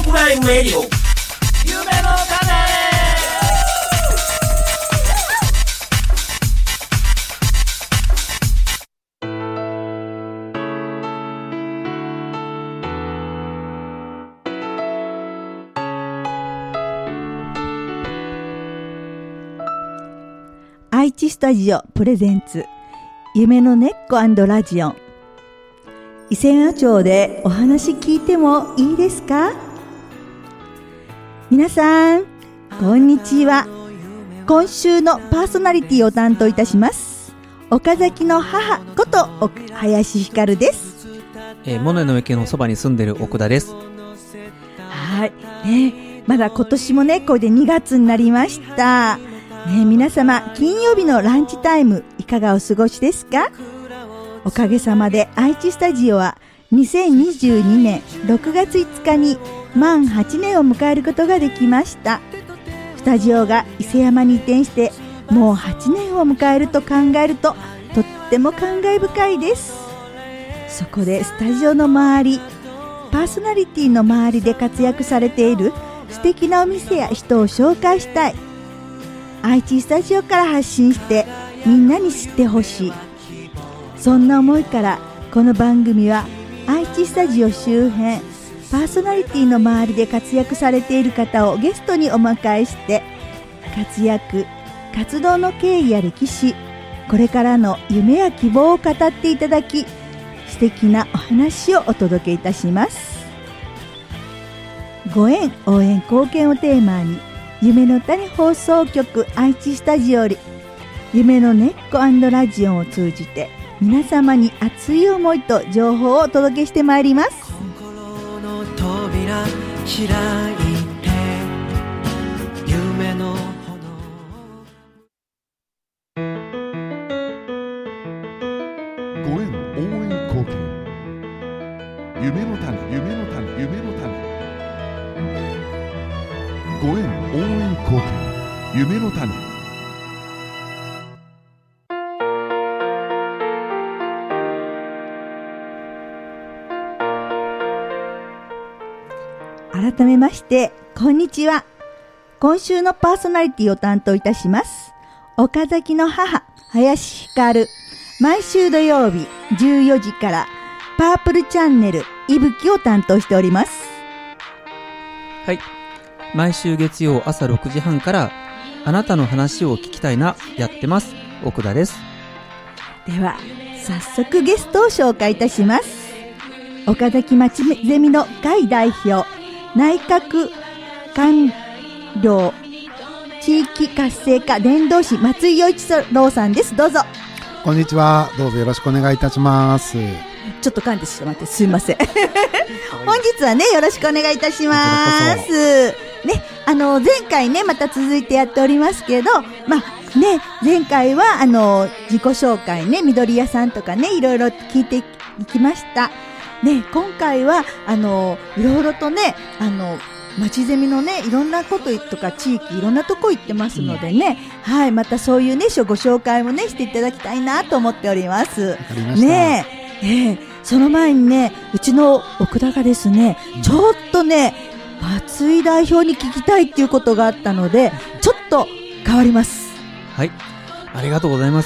プライムレディオ夢の種。 愛知スタジオプレゼンツ夢の根っこ&ラジオン。伊勢谷町でお話聞いてもいいですか？皆さんこんにちは。今週のパーソナリティを担当いたします岡崎の母こと林ひかるです。 モネの池のそばに住んでる奥田です。 はい、まだ今年もねこれで2月になりました。皆様金曜日のランチタイムいかがお過ごしですか？おかげさまで愛知スタジオは2022年6月5日に満8年を迎えることができました。スタジオが伊勢山に移転してもう8年を迎えると考えるととっても感慨深いです。そこでスタジオの周り、パーソナリティの周りで活躍されている素敵なお店や人を紹介したい。愛知スタジオから発信してみんなに知ってほしい。そんな思いからこの番組は愛知スタジオ周辺パーソナリティの周りで活躍されている方をゲストにお迎えして活躍、活動の経緯や歴史、これからの夢や希望を語っていただき、素敵なお話をお届けいたします。ご縁、応援、貢献をテーマに夢の種放送局愛知スタジオより夢の根っこ&ラジオンを通じて皆様に熱い思いと情報をお届けしてまいります。 心の扉開いて夢のご縁、応援、貢献、夢の種、夢の種、夢の種。ご縁、応援、貢献、夢の種。 改めましてこんにちは。今週のパーソナリティを担当いたします岡崎の母林ひかる。毎週土曜日14時からパープルチャンネルいぶきを担当しております。 はい、毎週月曜朝6時半からあなたの話を聞きたいなやってます奥田です。 では早速ゲストを紹介いたします。岡崎町ゼミの会代表、内閣官僚地域活性化伝道師松井陽一郎さんです。どうぞ。 こんにちは、どうぞよろしくお願いいたします。 ちょっと噛んでしまってすいません本日はねよろしくお願いいたしますね。前回ねまた続いてやっておりますけど、前回は自己紹介ね、緑屋さんとかねいろいろ聞いていきましたね。今回はいろいろとね町ゼミのねいろんなこととか地域いろんなとこ行ってますのでね、はい、またそういうねご紹介もねしていただきたいなと思っております。 わかりましたね。その前にねうちの奥田がですね、ちょっとね松井代表に聞きたいっていうことがあったのでちょっと変わります。 はい、ありがとうございます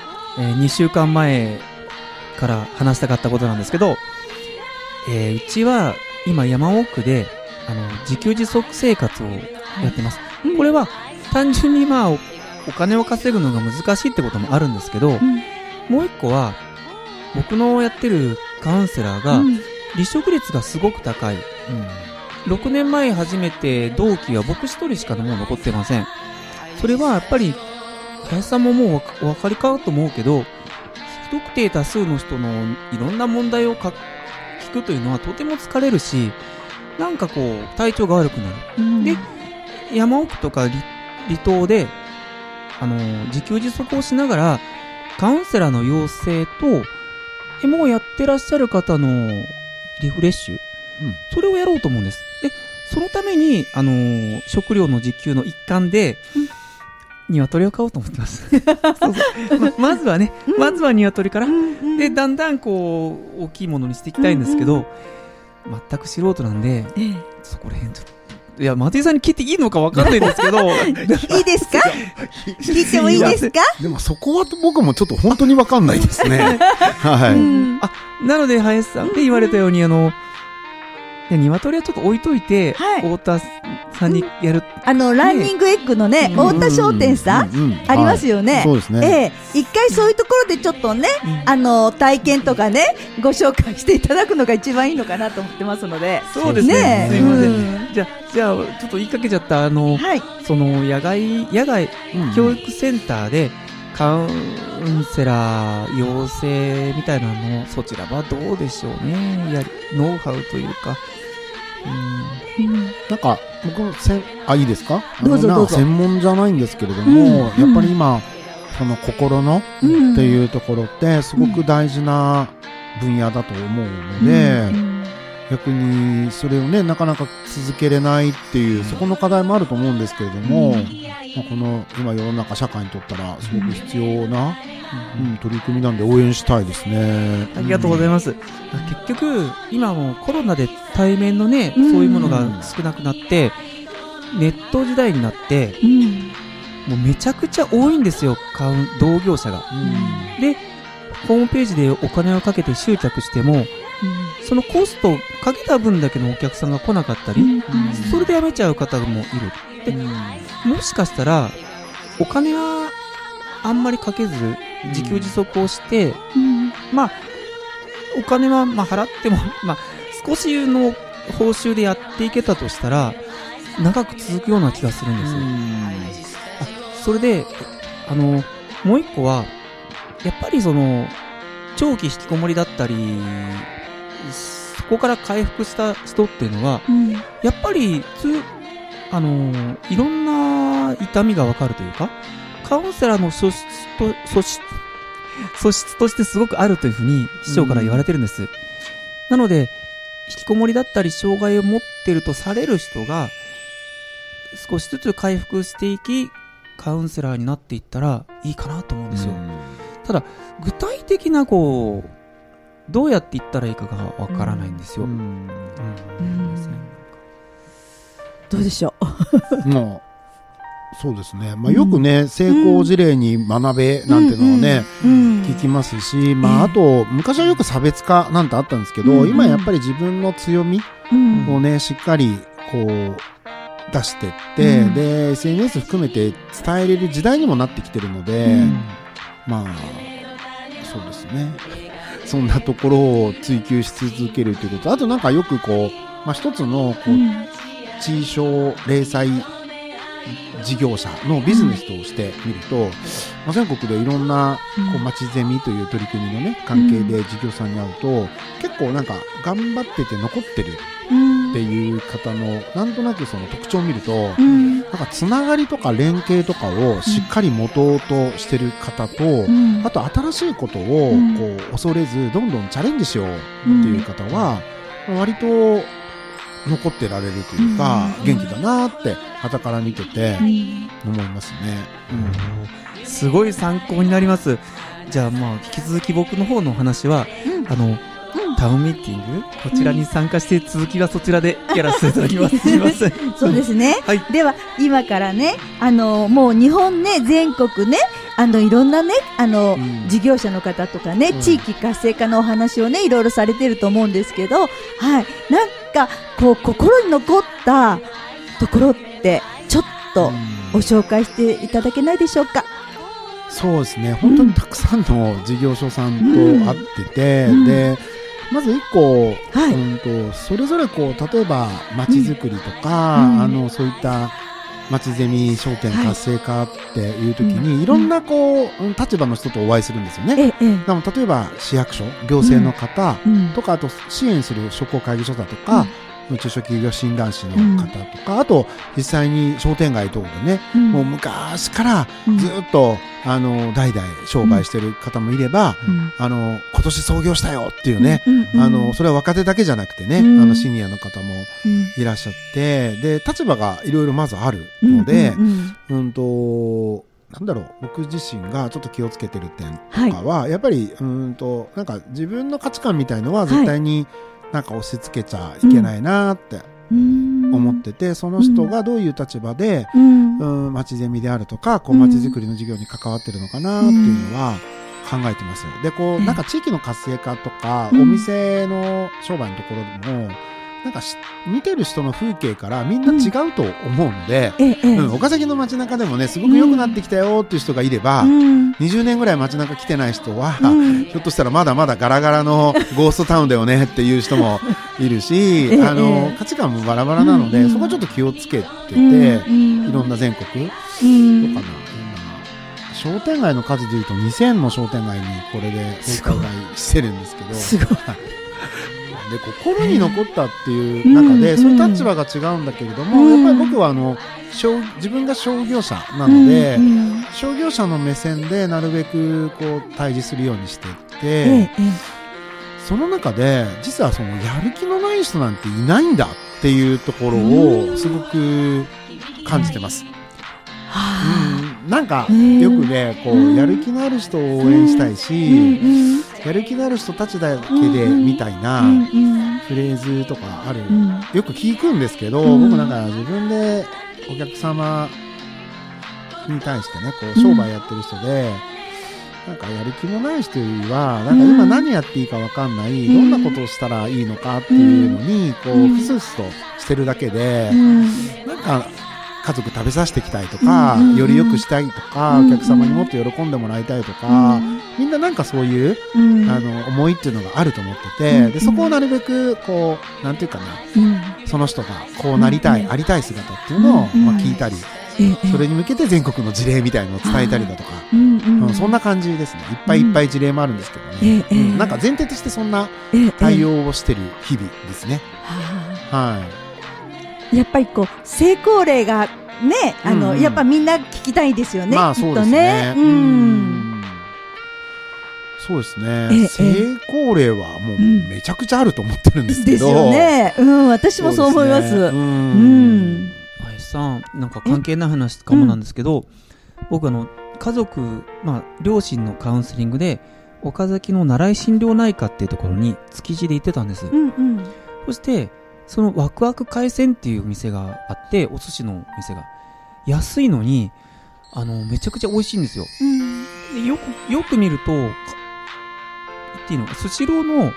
。2週間前から話したかったことなんですけど、うちは今山奥で自給自足生活をやってます、これは単純にお金を稼ぐのが難しいってこともあるんですけど、もう一個は僕のやってるカウンセラーが離職率がすごく高い、6年前初めて同期は僕一人しかもう残ってません。それはやっぱり林さんももうお分かりかと思うけど、不特定多数の人のいろんな問題を聞くというのはとても疲れるし、なんか体調が悪くなる、で山奥とか離島で自給自足をしながらカウンセラーの養成ともうやってらっしゃる方のリフレッシュ、それをやろうと思うんです。でそのために食料の自給の一環で、鶏を飼おうと思ってますまずはね、まずは鶏から、でだんだん大きいものにしていきたいんですけど、 全く素人なんで、そこら辺ちょっといや松井さんに聞いていいのかわかんないんですけどいいですか聞いてもいいですか。 でもそこは僕もちょっと本当にわかんないですね。はい。 なので林さんで言われたように鶏はちょっと置いといて、太田さんにやる、 ランニングエッグのね、太田商店さん、ありますよね。 そうですね。 一回そういうところでちょっとね、体験とかね、ご紹介していただくのが一番いいのかなと思ってますので。 そうですね。すいません。じゃあ、ちょっと言いかけちゃった、その野外教育センターで、カウンセラー養成みたいなの、そちらはどうでしょうね。ノウハウというか。 なんか僕いいですか。 どうぞ。 専門じゃないんですけれども、やっぱり今その心のっていうところってすごく大事な分野だと思うので、逆にそれをねなかなか続けれないっていうそこの課題もあると思うんですけれども、この今世の中社会にとったらすごく必要な取り組みなんで応援したいですね。 ありがとうございます。結局今もコロナで対面のね、そういうものが少なくなってネット時代になって、もうめちゃくちゃ多いんですよ、同業者が。でホームページでお金をかけて集客しても、そのコストをかけた分だけのお客さんが来なかったり、それで辞めちゃう方もいる。でもしかしたらお金はあんまりかけず自給自足をして、お金は払っても、少しの報酬でやっていけたとしたら長く続くような気がするんです。それでもう一個はやっぱりその長期引きこもりだったり、そこから回復した人っていうのは、やっぱりいろんな痛みがわかるというか、カウンセラーの素質としてすごくあるというふうに師匠から言われてるんです。なので引きこもりだったり障害を持っているとされる人が少しずつ回復していき、カウンセラーになっていったらいいかなと思うんですよ。ただ具体的などうやっていったらいいかがわからないんですよ。 どうでしょう。 もうそうですね。よくね、成功事例に学べなんてのをね、聞きますし、あと昔はよく差別化なんてあったんですけど、今やっぱり自分の強みをね、しっかり出してって、で SNS 含めて伝えれる時代にもなってきてるので、そうですね。そんなところを追求し続けるということ。あとなんかよく一つの中小零細事業者のビジネスとして見ると、全国でいろんな町ゼミという取り組みのね関係で事業さんに会うと、結構なんか頑張ってて残ってるっていう方のなんとなくその特徴を見ると、なんかつながりとか連携とかをしっかり持とうとしてる方と、あと新しいことを恐れずどんどんチャレンジしようっていう方は割と残ってられるというか、元気だなって傍から見てて思いますね。 すごい参考になります。じゃあ引き続き僕の方のお話は、タウンミーティングこちらに参加して、続きはそちらでやらせていただきます。すみません。 そうですね。では今からね、もう日本ね、全国ね、いろんなね、事業者の方とかね、地域活性化のお話をね、いろいろされてると思うんですけど、なんか心に残ったところってちょっとご紹介していただけないでしょうか。 そうですね。本当にたくさんの事業所さんと会ってて、でまず一個、それぞれ例えば街づくりとか、そういった街ゼミ商店活性化っていう時に、いろんな立場の人とお会いするんですよね。例えば市役所、行政の方とか、あと支援する商工会議所だとか、中小企業診断士の方とか、あと実際に商店街等でね、もう昔からずっと代々商売してる方もいれば、今年創業したよっていうね、それは若手だけじゃなくてね、シニアの方もいらっしゃって、で立場がいろいろまずあるので、なんだろう、僕自身がちょっと気をつけてる点とかは、やっぱりなんか自分の価値観みたいのは絶対になんか押し付けちゃいけないなって思ってて、その人がどういう立場で、町ゼミであるとか、こう町づくりの授業に関わってるのかなっていうのは考えてます。で、こう、なんか地域の活性化とか、お店の商売のところでも、なんか見てる人の風景からみんな違うと思うので、岡崎の街中でもね、すごく良くなってきたよっていう人がいれば、20年ぐらい街中来てない人は、ひょっとしたらまだまだガラガラのゴーストタウンだよねっていう人もいるし、価値観もバラバラなので、そこはちょっと気をつけてて、いろんな全国、どうかな、今、商店街の数でいうと2000の商店街にこれでお伺いしてるんですけど、すごい。で心に残ったっていう中で、そういう立場が違うんだけれども、やっぱり僕は自分が商業者なので、商業者の目線でなるべくこう対峙するようにしていって、その中で実はそのやる気のない人なんていないんだっていうところをすごく感じてます。なんかよくね、こうやる気のある人を応援したいし、やる気のある人たちだけでみたいなフレーズとかある、よく聞くんですけど、僕なんか自分でお客様に対してね、こう商売やってる人で、なんかやる気のない人よりは、なんか今何やっていいか分かんない、どんなことをしたらいいのかっていうのにこうふすふすとしてるだけで、なんか家族食べさせていきたいとか、より良くしたいとか、お客様にもっと喜んでもらいたいとか、みんななんかそういう、思いっていうのがあると思ってて、でそこをなるべくこうなんていうかな、その人がこうなりたい、ありたい姿っていうのを、聞いたり、それに向けて全国の事例みたいのを伝えたりだとか、そんな感じですね。いっぱいいっぱい事例もあるんですけどね、なんか前提としてそんな対応をしてる日々ですね。 やっぱりこう成功例がね、やっぱみんな聞きたいですよね。 そうですね。そうですね。成功例はもうめちゃくちゃあると思ってるんですけど。 ですよね。私もそう思います。 林さん、なんか関係ない話かもなんですけど、僕家族、両親のカウンセリングで岡崎の習い心療内科っていうところに築地で行ってたんです。そしてそのワクワク海鮮っていう店があって、お寿司の店が安いのにめちゃくちゃ美味しいんですよ。でよく見ると言っていいのか、スシローの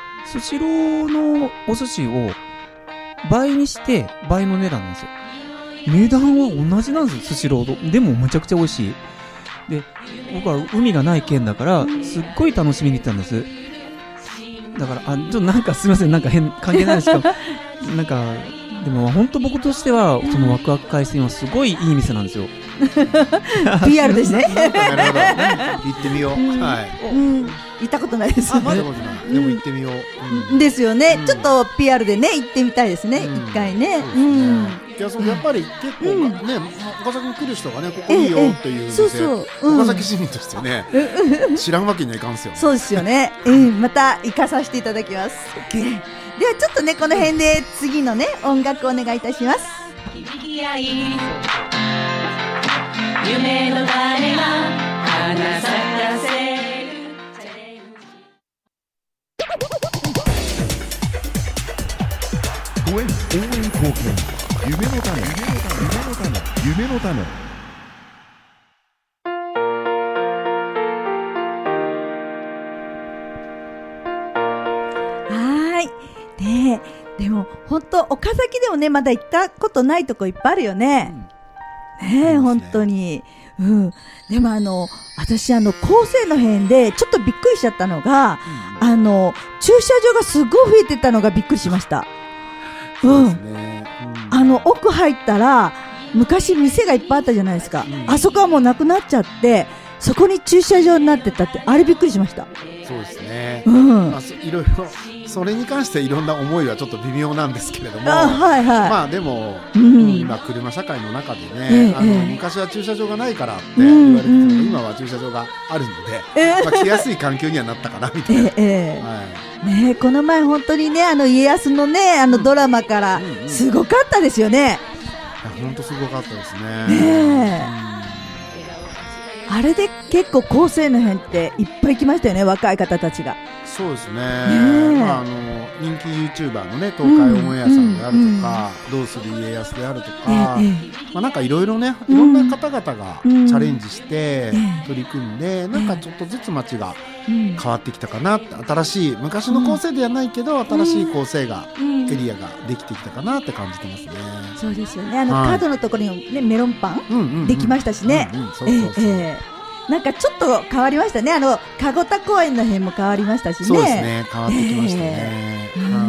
お寿司を倍にして倍の値段なんですよ。値段は同じなんですよ、スシローと。でもめちゃくちゃ美味しい。で僕は海がない県だからすっごい楽しみに行ったんです。だからちょっとなんかすみません、なんか関係ないですけどなんかでも本当僕としてはそのワクワク海鮮はすごいいい店なんですよ。 PR ですね。 なるほど。行ってみよう。 行ったことないです。 でも行ってみよう。 ですよね。ちょっと PR でね行ってみたいですね。一回ね。 やっぱり結構ね、岡崎に来る人がね、ここいいよっていう店、岡崎市民としてね、知らんわけにはいかんすよ。 そうですよね。また行かさせていただきます。ではちょっとね、この辺で次のね音楽お願いいたします。夢の種が花咲かせる。 応援貢献、夢の種、夢の種。 でも本当岡崎でもね、まだ行ったことないとこいっぱいあるよね。本当に。でも私厚生の辺でちょっとびっくりしちゃったのが、駐車場がすごい増えてたのがびっくりしました。奥入ったら昔店がいっぱいあったじゃないですか。あそこはもうなくなっちゃって、そこに駐車場になってたって、あれびっくりしました。 そうですね。いろいろそれに関していろんな思いはちょっと微妙なんですけれども、でも、今車社会の中でね、昔は駐車場がないからって言われてたので、今は駐車場があるので、来やすい環境にはなったかなみたいな。 この前本当にね、家康のね、ドラマからすごかったですよね。 本当すごかったですね。 あれで結構厚生の辺っていっぱい来ましたよね、若い方たちが。 そうですね。 ね人気 YouTuber のね、東海オンエアさんであるとか、どうする家康であるとか、なんかいろいろね、いろんな方々がチャレンジして取り組んで、なんかちょっとずつ街が変わってきたかなって、新しい昔の構成ではないけど、新しい構成が、エリアができてきたかなって感じてますね。 そうですよね。角のところにね、メロンパンできましたしね。なんかちょっと変わりましたね。籠田公園の辺も変わりましたしね。 そうですね。変わってきましたね。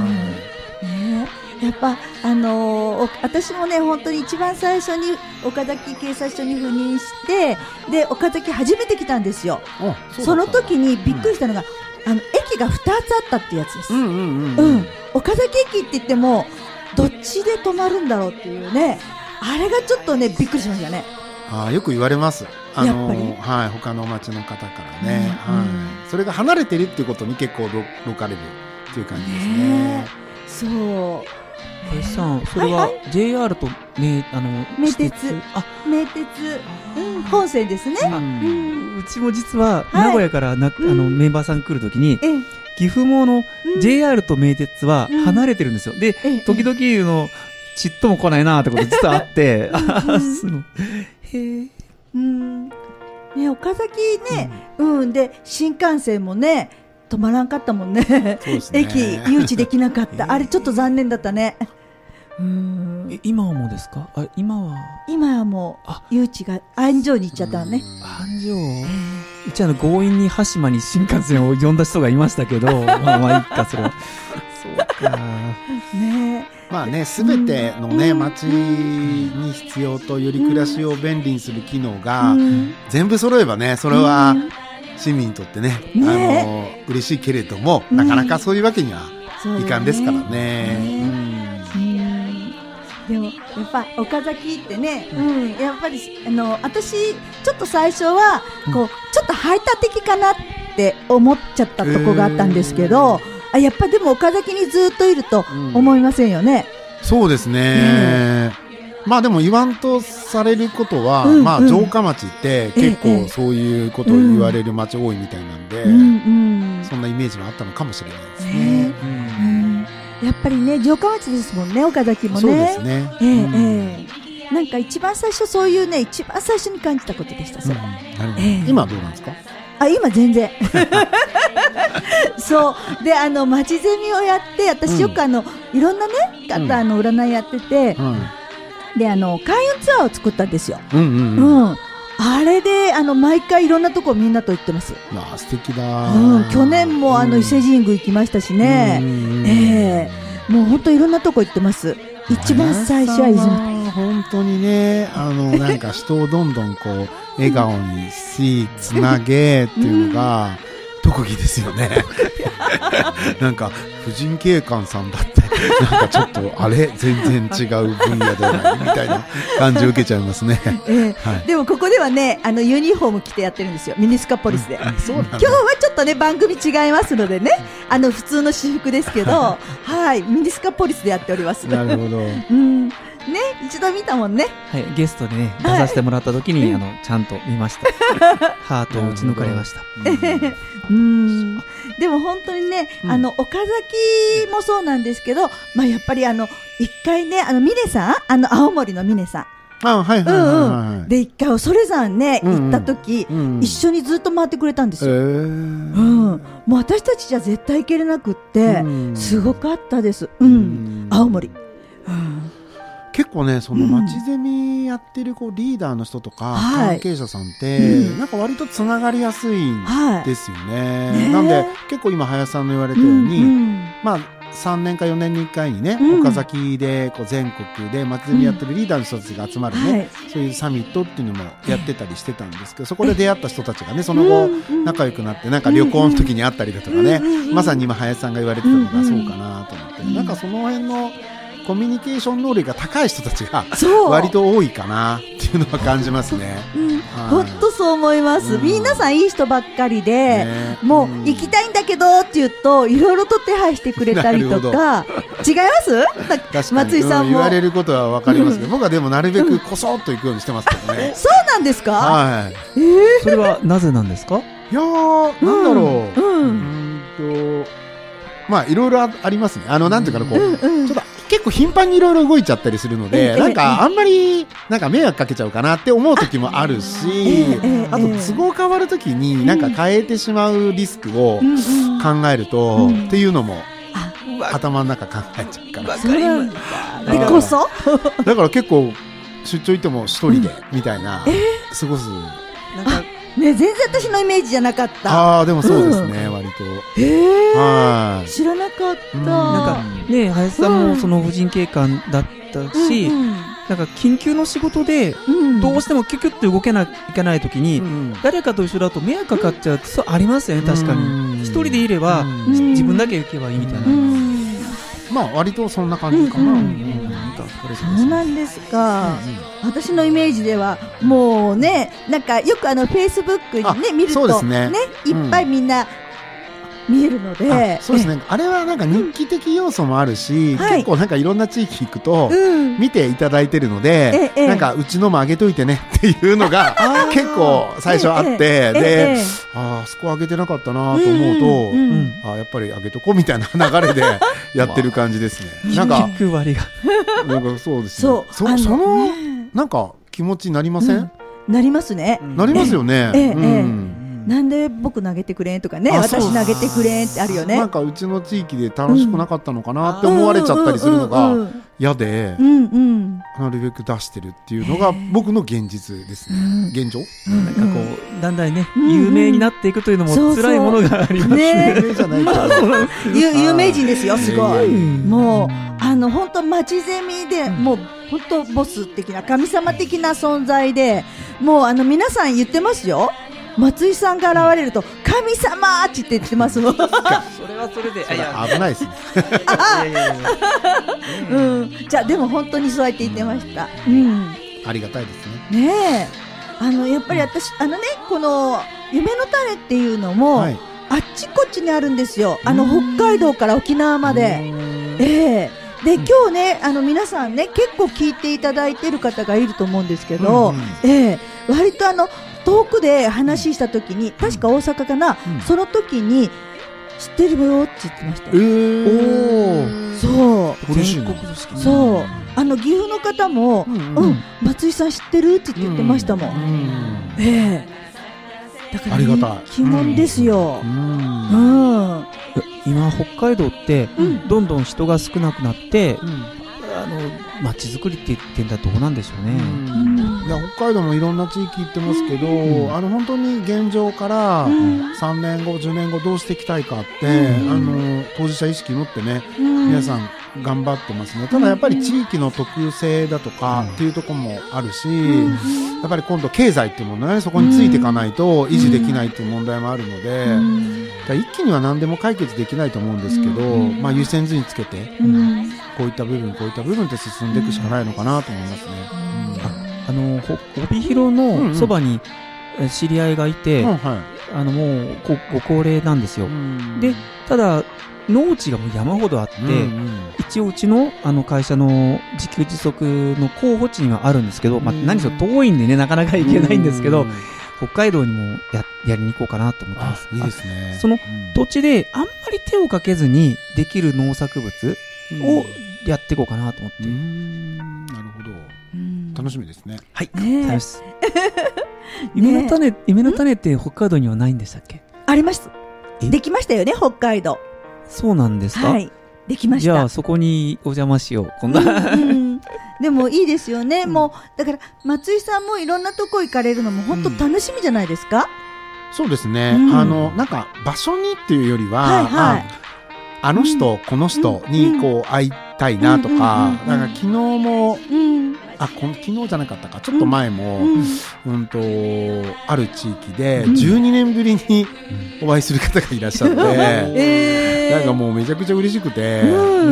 やっぱ私もね、本当に一番最初に岡崎警察署に赴任して、で岡崎初めて来たんですよ。その時にびっくりしたのが、駅が2つあったってやつです。岡崎駅って言ってもどっちで止まるんだろうっていうね、あれがちょっとねびっくりしましたね。 よく言われます。 やっぱり他の町の方からね、それが離れてるっていうことに結構驚かれるっていう感じですね。 そう。 林さん、それは JR と名鉄、本線ですね。 うちも実は名古屋からメンバーさん来るときに、岐阜もJR と名鉄は離れてるんですよ。で、時々ちっとも来ないなーってこと実はあって、 ね、岡崎ね、で新幹線もね止まらんかったもんね。駅誘致できなかった。あれちょっと残念だったね。 今はもうですか？今はもう誘致が安城に行っちゃったのね。 安城。うち強引に羽島に新幹線を呼んだ人がいましたけど、まあいいかそれは。そうか。 ね。 まあね、すべてのね、街に必要とより暮らしを便利にする機能が全部揃えばね、それは市民にとってね、嬉しいけれども、なかなかそういうわけにはいかんですからね。 でもやっぱ岡崎ってね、やっぱり私ちょっと最初はこうちょっと排他的かなって思っちゃったとこがあったんですけど、やっぱでも岡崎にずっといると思いませんよね。 そうですね。まあでも言わんとされることは、まあ城下町って結構そういうことを言われる町多いみたいなんで、そんなイメージはあったのかもしれないですね。 やっぱりね、城下町ですもんね、岡崎もね。 そうですね。 なんか一番最初そういうね、一番最初に感じたことでした。それ。 今はどうなんですか？ 今全然そうで町ゼミをやって、私よくいろんなね方占いやってて、で開運ツアーを作ったんですよ。あれで毎回いろんなとこみんなと行ってます。 素敵だ。 去年も伊勢神宮行きましたしね。もう本当いろんなとこ行ってます。一番最初は出雲。 本当にね、なんか人をどんどんこう笑顔にしつなげっていうのが特技ですよね。なんか婦人警官さんだってなんかちょっとあれ全然違う分野だよみたいな感じを受けちゃいますね。 でもここではねユニフォーム着てやってるんですよ、ミニスカポリスで。今日はちょっとね番組違いますのでね、普通の私服ですけどミニスカポリスでやっております。 なるほど。 ね、一度見たもんね。 ゲストでね出させてもらった時にちゃんと見ました。ハートを打ち抜かれました。 でも本当にね、岡崎もそうなんですけど、まあやっぱり一回ね峰さん青森の峰さんで一回恐山ね行った時、一緒にずっと回ってくれたんですよ。もう私たちじゃ絶対行けれなくって、すごかったです。青森。 結構ね、その町ゼミやってるリーダーの人とか関係者さんってなんか割とつながりやすいんですよね。なんで結構今林さんの言われたように、まあ3年か4年に1回にね、岡崎で全国で町ゼミやってるリーダーの人たちが集まるね、そういうサミットっていうのもやってたりしてたんですけど、そこで出会った人たちがねその後仲良くなって、なんか旅行の時に会ったりだとかね、まさに今林さんが言われてたのがそうかなと思って、なんかその辺のコミュニケーション能力が高い人たちが割と多いかなっていうのは感じますね。 本当そう思います。皆さんいい人ばっかりで、もう行きたいんだけどって言うといろいろと手配してくれたりとか。違います？松井さんも言われることは分かりますけど、僕はでもなるべくこそっと行くようにしてますけどね。 そうなんですか？ それはなぜなんですか？ いやー、なんだろう。 まあいろいろありますね。なんていうかな、こう、ちょっと結構頻繁にいろいろ動いちゃったりするので、なんかあんまりなんか迷惑かけちゃうかなって思う時もあるし、あと都合変わる時になんか変えてしまうリスクを考えると、っていうのも頭の中考えちゃうから。 そうなんだ。でこそだから結構出張行っても一人でみたいな過ごす。 なんかね、全然私のイメージじゃなかった。 あ、でもそうですね、割と。はい。 知らなかった。 なんかね、林さんもその婦人警官だったし、なんか緊急の仕事でどうしてもキュキュッと動けないといけないときに、誰かと一緒だと迷惑かかっちゃうってそうありますよね。確かに一人でいれば自分だけ行けばいいみたいな。 まあ割とそんな感じかな。 そうなんですか。私のイメージではもうね、なんかよくフェイスブックにね見るとね、いっぱいみんな見えるので、 そうですね。あれはなんか日記的要素もあるし、結構なんかいろんな地域行くと見ていただいてるので、なんかうちのもあげといてねっていうのが結構最初あって、で、あそこあげてなかったなと思うと、やっぱりあげとこうみたいな流れでやってる感じですね。なんか 9割がなんかそうですね。そのなんか気持ちになりません？ なりますね。 なりますよね。 なんで僕投げてくれんとかね、私投げてくれんってあるよね。 なんかうちの地域で楽しくなかったのかなって思われちゃったりするのが嫌で、なるべく出してるっていうのが僕の現実ですね。現状。 なんかこうだんだんね、有名になっていくというのも辛いものがありますね。 有名じゃないから。 有名人ですよ、すごい。もう本当町ゼミでもう本当ボス的な神様的な存在で、もう皆さん言ってますよ。松井さんが現れると神様って言ってますもん。それはそれで危ないですね。 じゃあでも本当にそうやって言ってました。 ありがたいですね。 ねえ、やっぱり私この夢の種っていうのも、あっちこっちにあるんですよ。北海道から沖縄まで。で今日ね、皆さんね結構聞いていただいている方がいると思うんですけど、割と遠くで話した時に、確か大阪かな、その時に知ってるよって言ってました。そう。 嬉しいね。 そう。岐阜の方も、松井さん知ってるって言ってましたもん。だからありがたい。 鬼門ですよ。 今北海道ってどんどん人が少なくなって、街づくりって言ってんだどうなんでしょうね。 いや北海道もいろんな地域行ってますけど、本当に現状から3年後10年後どうしていきたいかって、当事者意識持ってね、皆さん頑張ってますね。ただやっぱり地域の特性だとかっていうところもあるし、やっぱり今度経済っていうものね、そこについていかないと維持できないっていう問題もあるので、一気には何でも解決できないと思うんですけど、優先順位つけて、こういった部分って進んでいくしかないのかなと思いますね。 帯広のそばに知り合いがいて、もうご高齢なんですよ。でただ農地がもう山ほどあって、一応うちの会社の自給自足の候補地にはあるんですけど、何しろ遠いんでねなかなか行けないんですけど、北海道にもやりに行こうかなと思ってます。 いいですね。 その土地であんまり手をかけずにできる農作物をやっていこうかなと思って。 なるほど。楽しみですね。 はい。楽し夢の種って北海道にはないんでしたっけ？ あります。できましたよね、北海道。 そうなんですか？ はい。できました。 じゃあそこにお邪魔しよう。こんな。 でもいいですよね。もうだから松井さんもいろんなとこ行かれるのも本当楽しみじゃないですか？ そうですね。なんか場所にっていうよりは、あの人この人にこう会いたいなとか、なんか昨日も。昨日じゃなかったか、ちょっと前も、ある地域で12年ぶりにお会いする方がいらっしゃって、なんかもうめちゃくちゃ嬉しくて、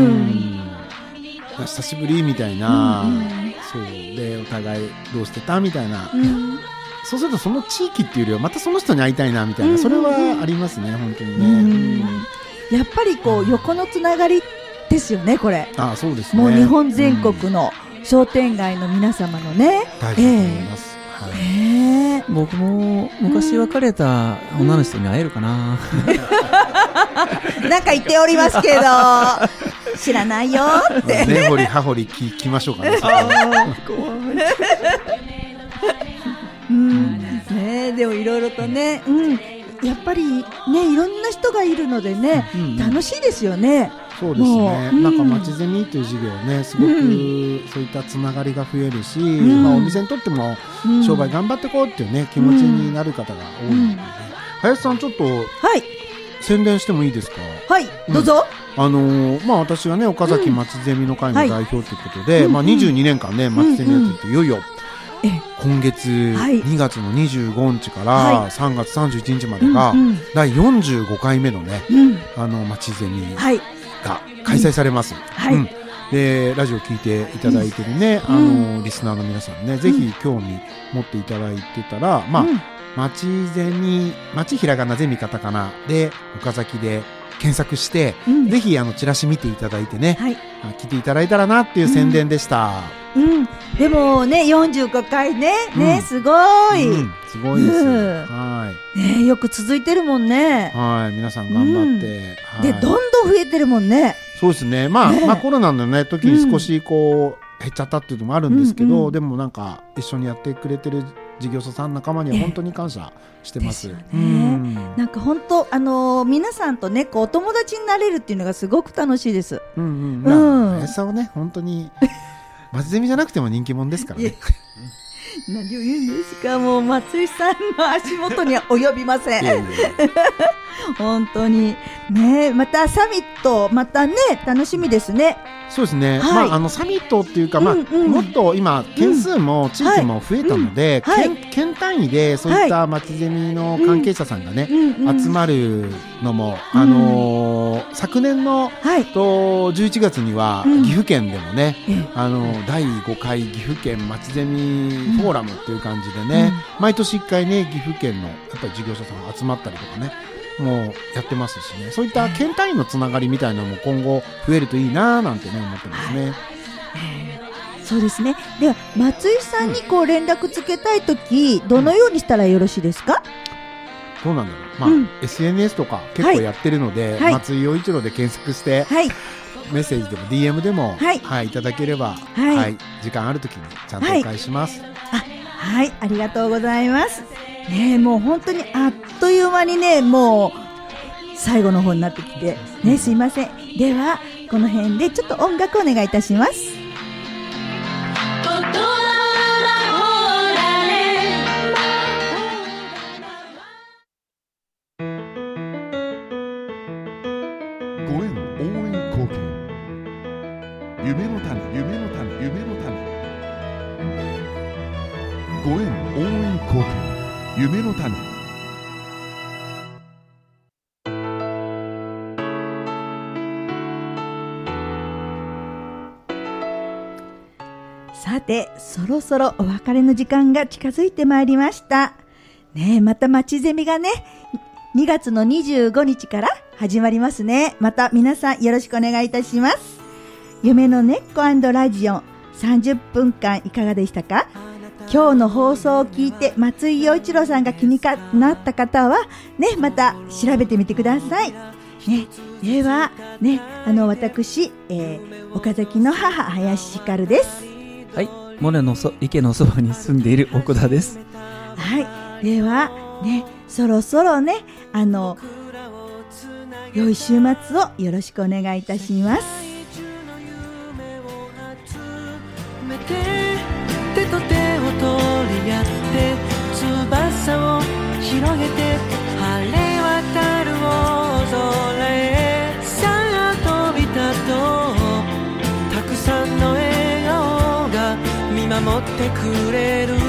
久しぶりみたいな、そうでお互いどうしてたみたいな、そうするとその地域っていうよりはまたその人に会いたいなみたいな、それはありますね、本当にね。 やっぱりこう横のつながりですよね、これ。 そうですね。 もう日本全国の商店街の皆様のね、 大事だと思います。 ね。 僕も昔別れた女の人に会えるかな。 なんか言っておりますけど知らないよって根掘り葉掘り聞きましょうかね。 ね、でもいろいろとね、やっぱりね、いろんな人がいるのでね、楽しいですよね。 そうですね、なんかまちゼミという授業ね、すごくそういったつながりが増えるし、お店にとっても商売頑張っていこうっていうね、気持ちになる方が多いので、林さんちょっと、宣伝してもいいですか。 はい、どうぞ。 私はね、岡崎まちゼミの会の代表ということで、22年間ね、まちゼミやっていて、いよいよ今月2月の25日から3月31日までが第45回目のね、まちゼミが開催されます。でラジオ聞いていただいてるね、リスナーの皆さんね、ぜひ興味持っていただいてたら、まちゼミ、まちひらがなゼミカタカナで岡崎で検索して、ぜひチラシ見ていただいてね、来ていただいたらなっていう宣伝でした。 でもね、45回ね、すごい、 すごいです。 ね、よく続いてるもんね。 皆さん頑張って、 でどんどん増えてるもんね。 そうですね。コロナのね時に少しこう減っちゃったっていうのもあるんですけど、でもなんか一緒にやってくれてる事業者さん仲間には本当に感謝してます。 なんか本当皆さんとね、こうお友達になれるっていうのがすごく楽しいです。 林さんはね、本当にまちゼミじゃなくても人気者ですからね。 何を言うんですか。もう松井さんの足元には及びません。本当にね、またサミットまたね、楽しみですね。 そうですね、サミットっていうか、もっと今件数も地域も増えたので、県単位でそういったまちゼミの関係者さんがね、集まるのも、昨年の11月には岐阜県でもね、第5回岐阜県まちゼミフォーラムっていう感じでね、毎年1回ね、岐阜県のやっぱり事業者さんが集まったりとかね、もうやってますしね、そういった県単位のつながりみたいなのも今後増えるといいななんてね、思ってますね。 そうですね。では松井さんにこう連絡つけたいとき、どのようにしたらよろしいですか。 どうなんだろう、SNS とか結構やってるので、松井陽一郎で検索して、メッセージでも DM でも、いただければ、時間あるときにちゃんとお返しします。 ありがとうございます。ね、もう本当にあっという間にね、もう最後の方になってきてね、すいません。ではこの辺でちょっと音楽お願いいたします。 ご縁応援貢献、夢の種、夢の種、夢の種。ご縁応援貢献、夢の種。 さて、そろそろお別れの時間が近づいてまいりましたね。またまちゼミがね、2月の25日から始まりますね。また皆さんよろしくお願いいたします。夢の根っこ&ラジオ30分間いかがでしたか。今日の放送を聞いて松井陽一郎さんが気になった方はね、また調べてみてくださいね。ではね、私、岡崎の母林ひかるです。 はい、モネの池のそばに住んでいる奥田です。 はい、ではね、そろそろね、良い週末をよろしくお願いいたします。 手と手を取り合って翼を広げて晴れ渡る大空へさあ飛び立とう。たくさんの笑顔が見守ってくれる。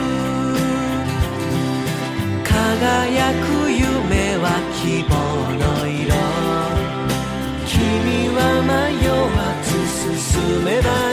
輝く夢は希望の色。君は迷わず進めば